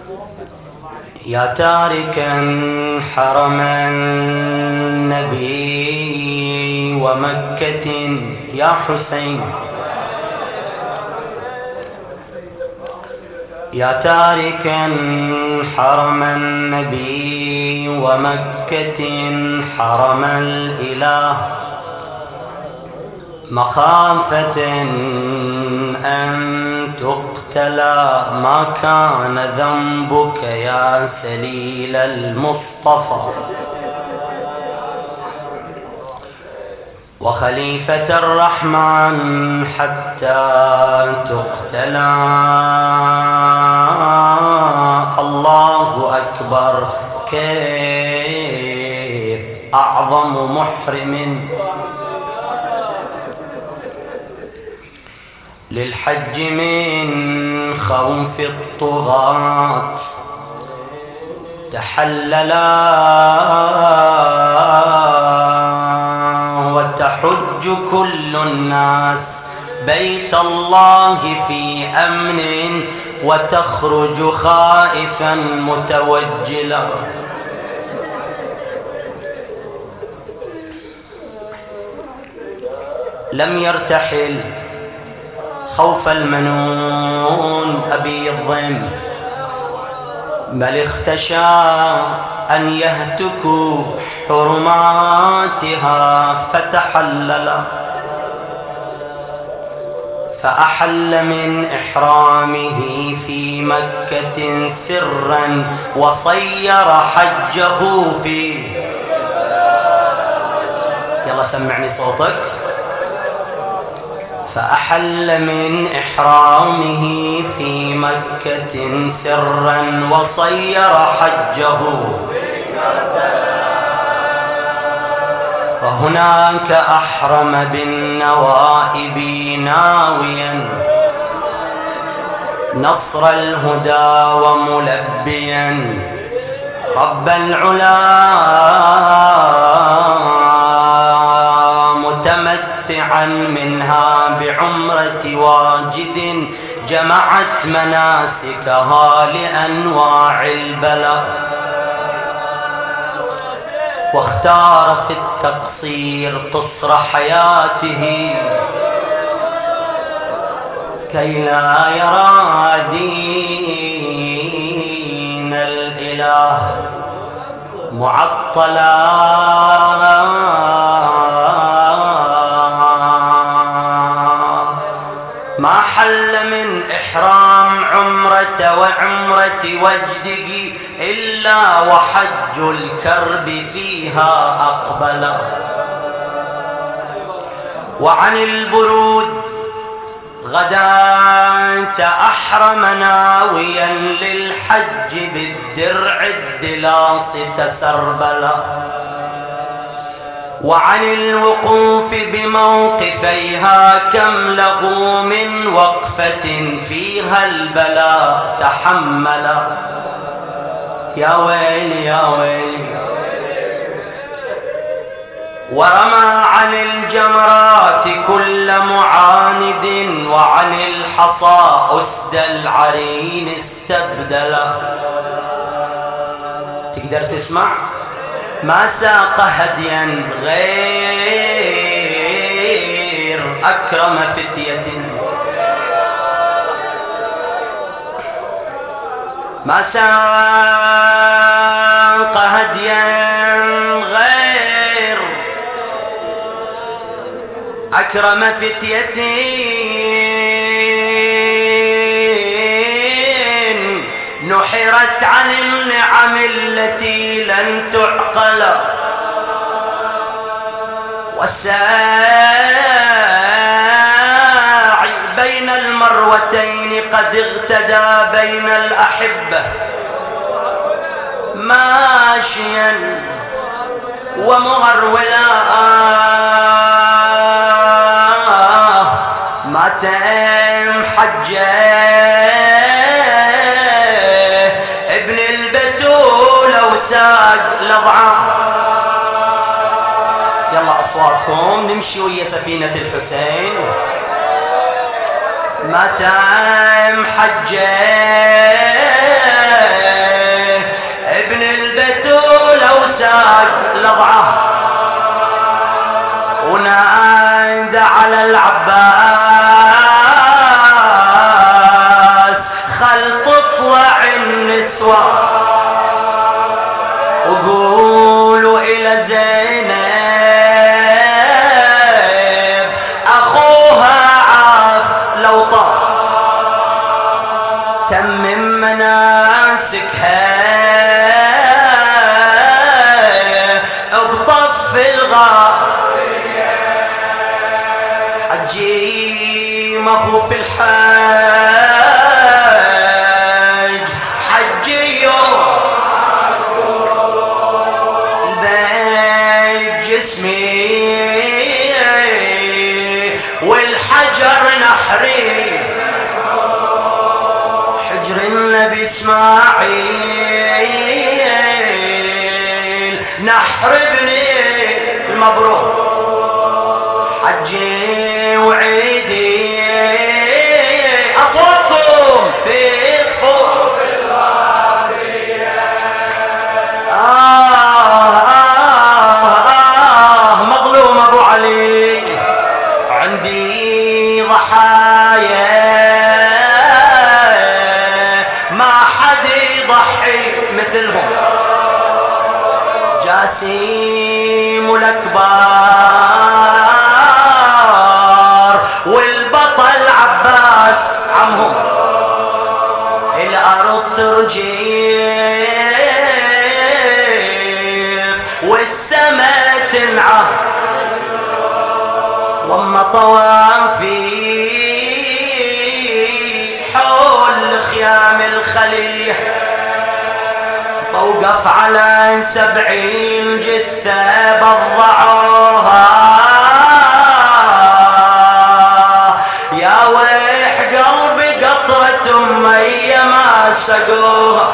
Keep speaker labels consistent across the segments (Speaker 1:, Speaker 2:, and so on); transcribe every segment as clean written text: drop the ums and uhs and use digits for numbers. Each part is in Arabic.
Speaker 1: يا تاركا حرم النبي ومكة يا حسين، يا تاركا حرم النبي ومكة حرم الإله، مخافة أن تقتلى ما كان ذنبك يا سليل المصطفى، وخليفة الرحمن حتى تقتلى. الله أكبر، كيف أعظم محرم للحج من خوف الطغاة تحللا، وتحج كل الناس بيت الله في أمن، وتخرج خائفا متوجلا. لم يرتحل خوف المنون أبي الضيم، بل اختشى أن يهتكوا حرماتها فتحلل، فأحل من إحرامه في مكة سرا، وصير حجه في. يلا سمعني صوتك. فأحل من إحرامه في مكة سرا، وصير حجه، وهناك أحرم بالنوائب ناويا نصر الهدى، وملبيا رب العلا، متمتعا منها بعمرة واجد، جمعت مناسكها لأنواع البلاء، واختار في التقصير قصر حياته كي لا يرى دين الإله معطلا. ما حل من إحرام عمرة وعمرة وجده إلا وحج الكرب فيها أقبلا، وعن البرود غداة أحرم ناويا للحج بالدرع الدلاص تسربلا، وعن الوقوف بموقفيها كم له من وقفة فيها البلاء تحملا. يا ويلي يا ويلي. ورمى عن الجمرات كل معاند، وعن الحصى أسد العرين استبدلا. تقدر تسمع؟ ما ساق هديا غير أكرم فتية، ما ساق هديا غير أكرم فتية، نحرت عن النعم التي لن تعقل، والساعي بين المروتين قد اغتدى بين الأحبة، ماشيا ومغرولا، ما تم حجه ابن البتول وساق لضعه. يلا أصواتكم نمشي ويا سفينة الحسين. ما تم حجه مجموعة ونادى على العباس خل تطلع النسوة وقولوا إلى زينب أخوها عاف لو طاف تمم مناسكها بطف الغار حجي ماهو في الحج حجي جسمي والحجر نحري حجر النبي اسماعيل نحر ابني المبروك حجي وعيدي اصواتكم في فوق مظلوم ابو علي عندي ضحايا ما حد يضحي مثلهم جاسيم الاكبار والبطل عباس عمهم الارض ترجيف والسماء تنعه وما طوافي حول خيام الخليل توقف على 70 جثة بضعوها يا ويح قلبي قطرة مي ما سقوها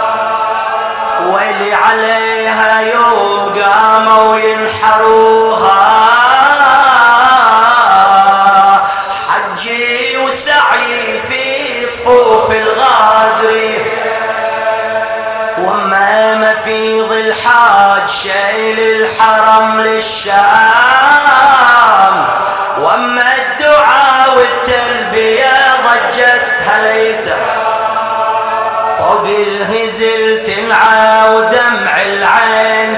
Speaker 1: ويلي عليها يوم قاموا ينحروها حجي وسعي في صفوف الغازي وما مفيض الحاج شايل الحرم للشام واما الدعاء والتلبية ضجتها ليته فوق الهزل تنعى ودمع العين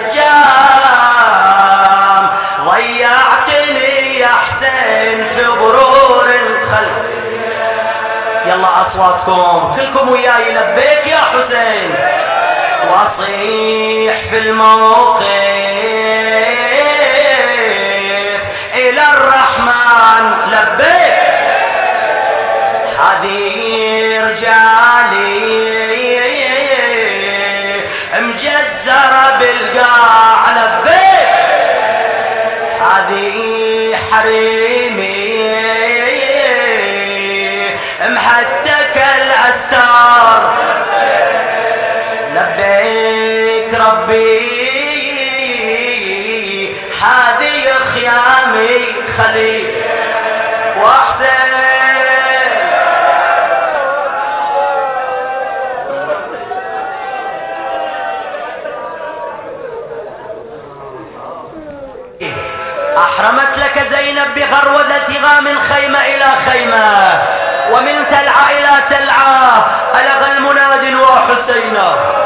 Speaker 1: سجام ضيعتني يا حسين في غرور الخلق يلا اصواتكم كلكم وياي لبيك يا حسين واصيح في الموقف الى الرحمن لبيك هذه رجالي مجزرة بالقاع لبيك هذه حريمي محتك الأستار لبيك ربي هذه خيامي خليل وحسين أحرمت لك زينب بغرودتها من خيمة إلى خيمة ومن تلعة إلى تلعة ألغى المناد وحسينا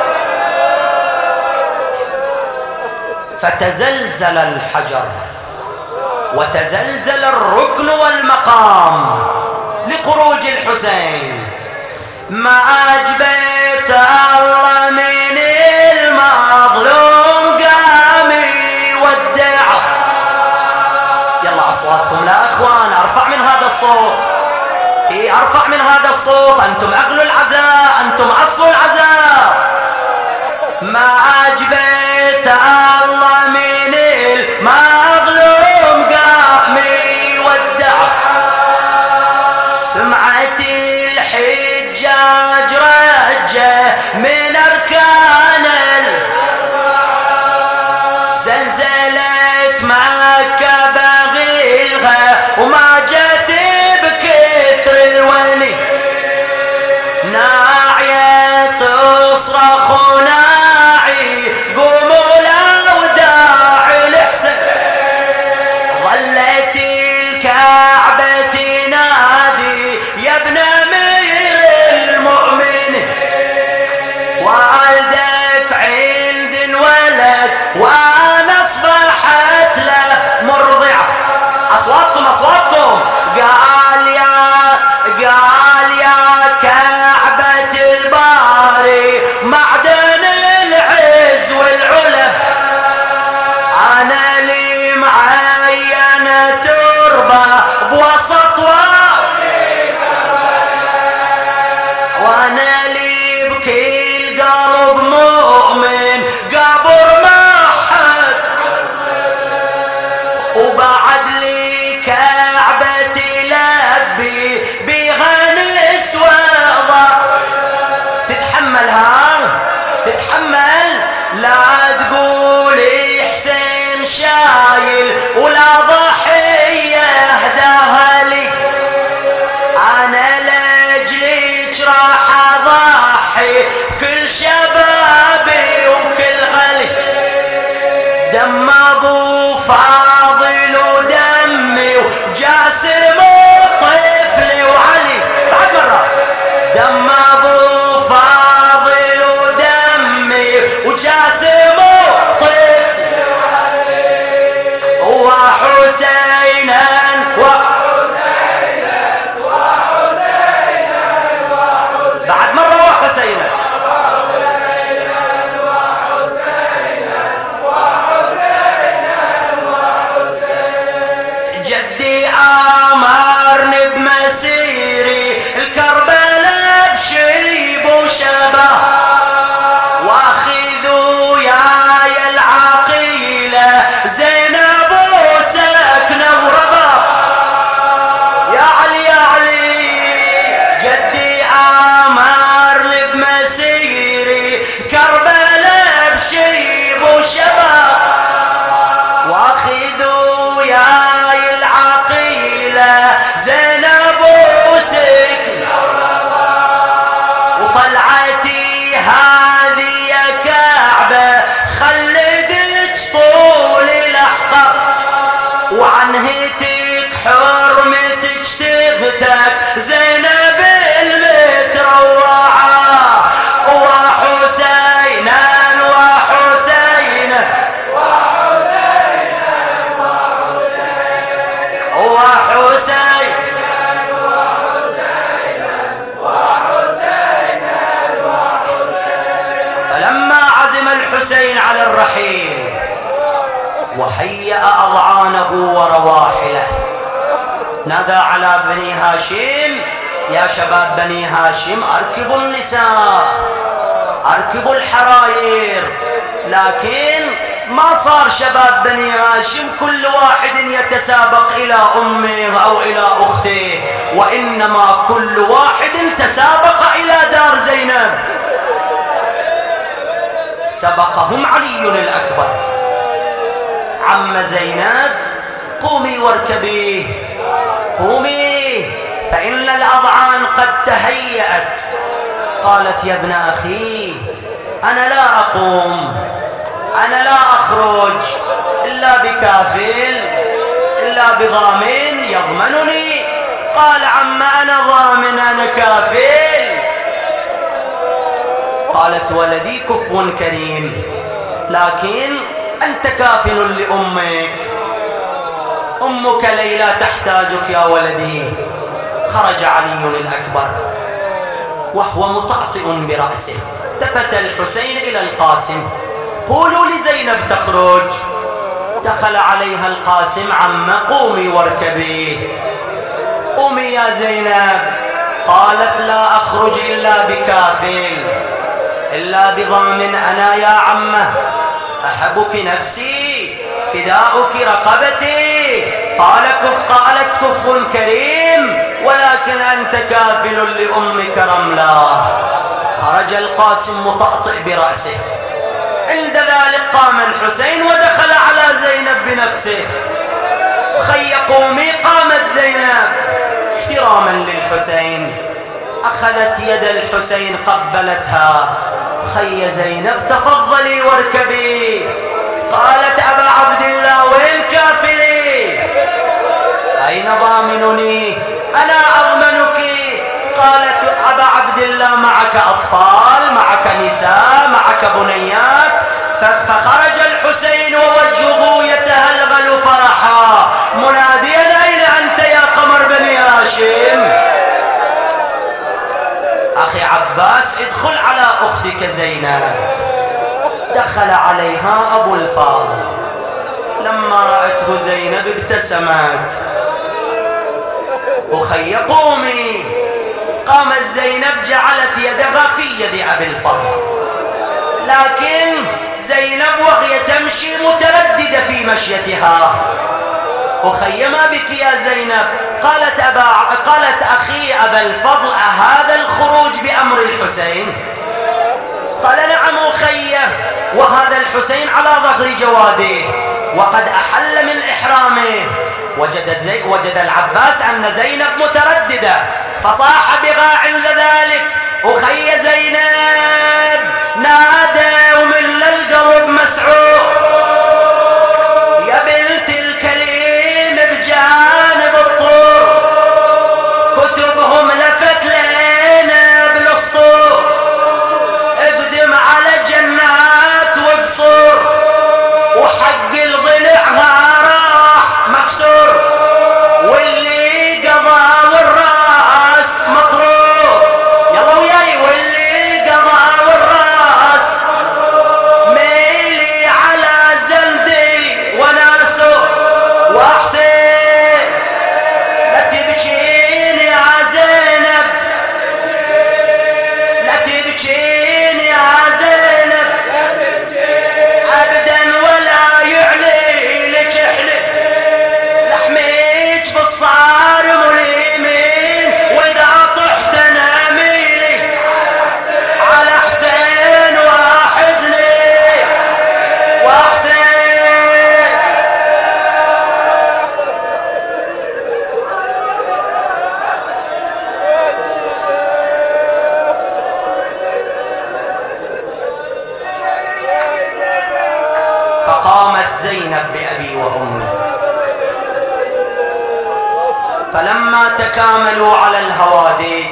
Speaker 1: فتزلزل الحجر وتزلزل الركن والمقام لخروج الحسين ما أجبت الله من المظلوم قام يودع يلا أصواتكم لا أخوان أرفع من هذا الصوت أرفع من هذا الصوت أنتم أغلوا العزاء أنتم أصل العزاء ما أجبت الله من المظلوم قام يودع سمعت الحجاج رجه من أركان زلزلت مكة بغيرها وما جت بكثر الولي ناعية تصرخ وناعي قوموا لا ودا الحسين على الرحيل وهيأ أضعانه ورواحله. نادى على بني هاشم: يا شباب بني هاشم أركبوا النساء، أركبوا الحراير. لكن ما صار شباب بني هاشم كل واحد يتسابق إلى أمه أو إلى أخته، وإنما كل واحد تسابق إلى دار زينب. سبقهم علي الأكبر: عم زينب قومي واركبيه، قومي فإن الأضعان قد تهيأت. قالت: يا ابن أخي أنا لا أقوم، أنا لا أخرج إلا بكافل، إلا بضامن يضمنني. قال: عم أنا ضامن، أنا كافل. قالت: ولدي كفو كريم، لكن أنت كافل لأمك، أمك ليلى تحتاجك يا ولدي. خرج علي الأكبر وهو مطأطئ برأسه. التفت الحسين إلى القاسم: قولوا لزينب تخرج. دخل عليها القاسم: عم قومي واركبي، قومي يا زينب. قالت: لا أخرج إلا بكافل، إلا بضامن. أنا يا عمه أحبك نفسي، فداؤك رقبتي. قالت: كف كريم، ولكن أنت كافل لأمك رملة. خرج القاسم مطأطئ برأسه. عند ذلك قام الحسين ودخل على زينب بنفسه: خي قومي. قامت زينب احتراما للحسين، أخذت يد الحسين قبلتها: خي زينب تفضلي واركبي. قالت: أبا عبد الله وين كافلي؟ أين ضامنني؟ أنا أضمنك. قالت: أبا عبد الله معك أطفال، معك نساء، معك بنيات. فخرج الحسين ووجهه يتهلغل فرحا مناديا: أين أنت يا قمر بني هاشم؟ أخي عباس ادخل على أختك زينب. دخل عليها أبو الفاضل، لما رأته زينب ابتسمت: أخي قومي. قامت زينب جعلت يدها في يد أبي الفضل، لكن زينب وهي تمشي مترددة في مشيتها: أخي ما بك يا زينب؟ قالت: أخي أبا الفضل أهذا الخروج بأمر الحسين؟ قال: نعم أخي، وهذا الحسين على ظهر جواده وقد أحل من إحرامه. وجد العباس أن زينب مترددة، فصاح بها عند ذلك: أخي زينب. نادى ومن القلب مسعور: يا بنت الكريم بجانب الطور، كتبهم لفت لنا بالاسطور، اقدم على جنات وقصور، وحق الضلع راح مكسور، واللي قضى والراس مطروح. يلا وياي: واللي قضى والراس ميلي على زندي وناسه واحسن. لا تبكين يا زينب، لا تبكين يا زينب، ابدا ولا يعلي لك حلف، لحميك بالصارم واليمين، واذا طحت انا ميلي على حسين واحزني واحسن. فقامت زينب بأبي وأمي، فلما تكاملوا على الهوادج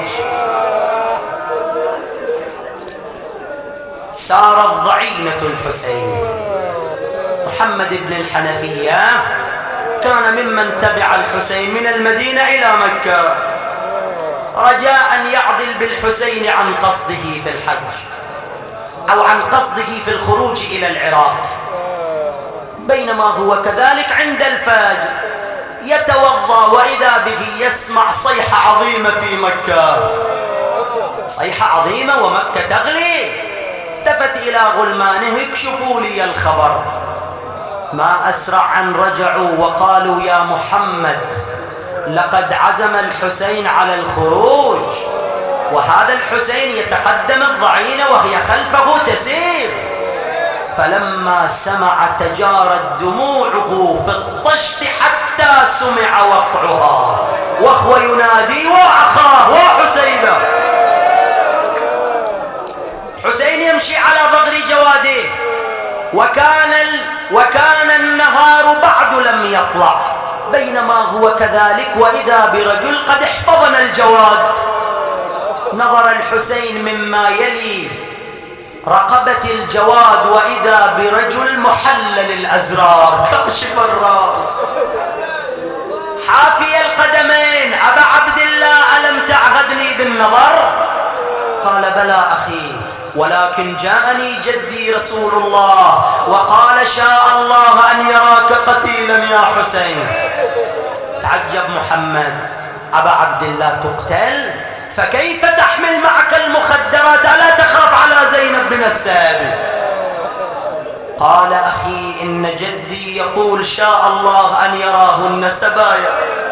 Speaker 1: سارت ضعينة الحسين. محمد بن الحنفية كان ممن تبع الحسين من المدينة إلى مكة رجاء أن يعدل بالحسين عن قصده في الحج. أو عن قصده في الخروج إلى العراق. بينما هو كذلك عند الفجر يتوضأ وإذا به يسمع صيحة عظيمة في مكة، صيحة عظيمة ومكة تغلي. التفت إلى غلمانه: اكشفوا لي الخبر. ما أسرع أن رجعوا وقالوا: يا محمد، لقد عزم الحسين على الخروج، وهذا الحسين يتقدم الضعينة وهي خلفه تسير. فلما سمع تجارت دموعه في الطشت حتى سمع وقعها، وهو ينادي: وأخاه وحسينه. حسين يمشي على ظهر جواده، وكان النهار بعد لم يطلع. بينما هو كذلك وإذا برجل قد احتضن الجواد. نظر الحسين مما يلي رقبة الجواد وإذا برجل محلل الأزرار كاشف الرأس حافي القدمين: أبا عبد الله، ألم تعهدني بالنظر؟ قال: بلى أخي، ولكن جاءني جدي رسول الله وقال: شاء الله أن يراك قتيلا يا حسين. تعجب محمد: أبا عبد الله تقتل؟ فكيف تحمل معك المخدرات؟ ألا تخاف على زينب بنفسك؟ قال: أخي، إن جدي يقول: شاء الله أن يراهن سبايا.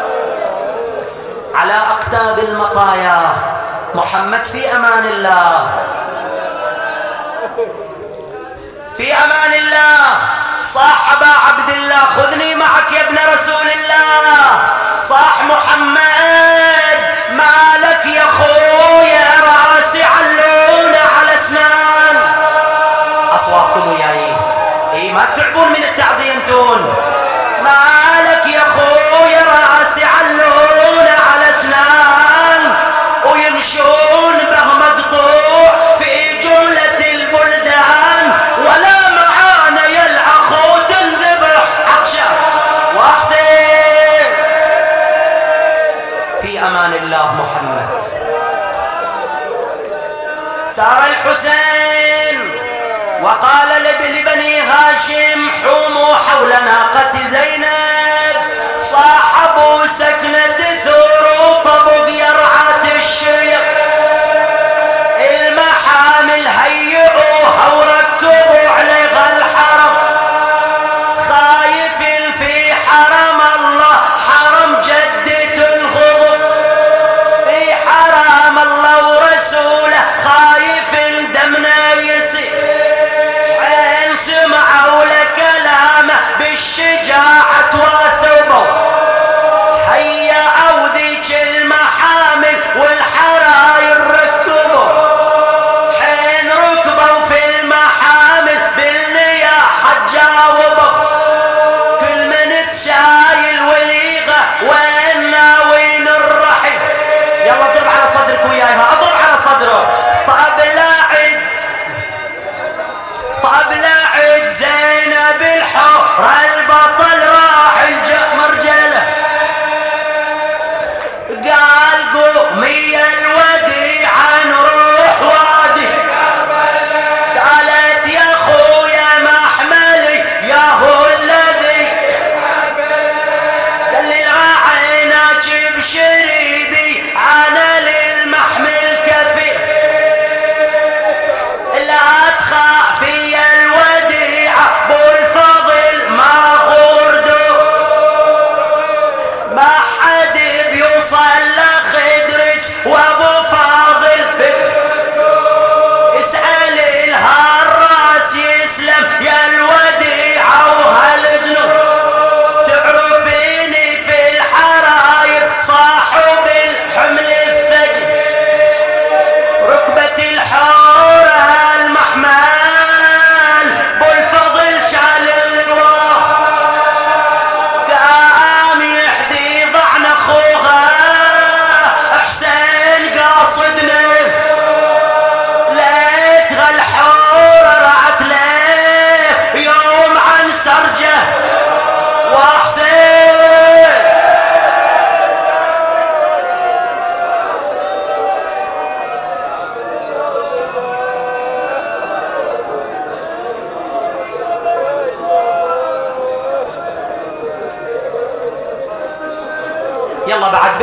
Speaker 1: على أقتاب المطايا محمد في أمان الله، في أمان الله. صاح أبا عبد الله: خذني معك يا ابن رسول الله. صاح محمد: ما لك يا خويا، راسي علون على اسنان. أصواتكم وياي، ما تتعبون من التعزية انتون. ما لك يا خويا، راسي علون على اسنان، ويمشون به مقطوع في جملة البلدان، ولا معانا يلعقوا تنذبح عطشة وحسين. في أمان الله محمد. سار الحسين وقال لبني هاشم: حوموا حول ناقة زينب. صاحبوا سكنة ثور طبق يرعى الشيخ، المحامل هيئوها وركبوا عليها الحرم. خايف في حرم الله، حرم جدة الغضب، في حرم الله ورسوله خايف دمنا يسيل. حين سمعوا لكلامه بالشجاعة وثبوا، هيا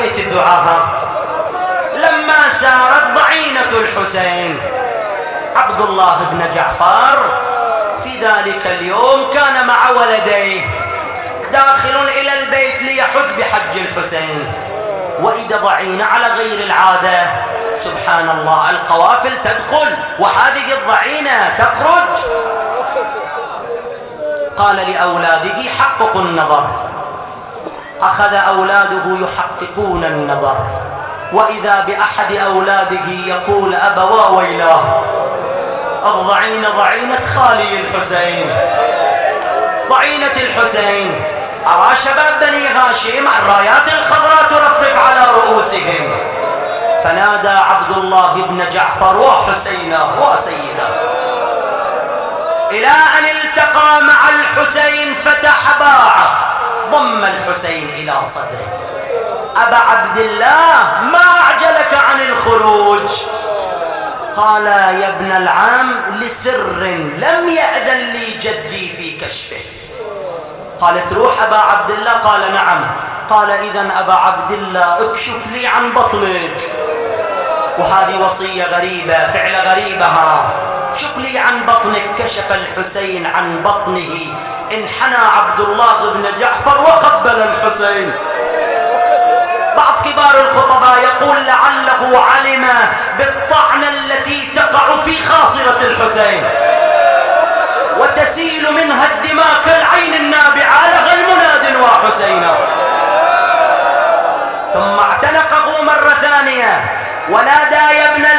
Speaker 1: بيت الدعاء. لما سارت ضعينة الحسين، عبد الله بن جعفر في ذلك اليوم كان مع ولديه داخل إلى البيت ليحج بحج الحسين، وإذا ضعينة على غير العادة، سبحان الله، القوافل تدخل وهذه الضعينة تخرج. قال لأولاده حققوا النظر. أخذ أولاده يحققون النظر، وإذا بأحد أولاده يقول أبوا ويلاه، الضعينة ضعينة خالي الحسين، ضعينة الحسين. أرى شباب بني هاشم الرايات الخضراء ترفرف على رؤوسهم، فنادى عبد الله بن جعفر وحسينا وسيدا، إلى أن التقى مع الحسين فتح باعه، ضم الحسين إلى صدره. أبا عبد الله ما أعجلك عن الخروج؟ قال يا ابن العم لسر لم يأذن لي جدي في كشفه. قالت روح أبا عبد الله، قال نعم. قال إذن أبا عبد الله اكشف لي عن بطنك. وهذه وصية غريبة، فعل غريبها، شف لي عن بطنك. كشف الحسين عن بطنه، انحنى عبد الله بن جعفر وقبل الحسين. بعض كبار الخطباء يقول لعله علم بالطعنة التي تقع في خاصرة الحسين وتسيل منها الدماء كالعين النابعة لغى المناد وحسينا. ثم اعتنقه مرة ثانية ونادى يا ابن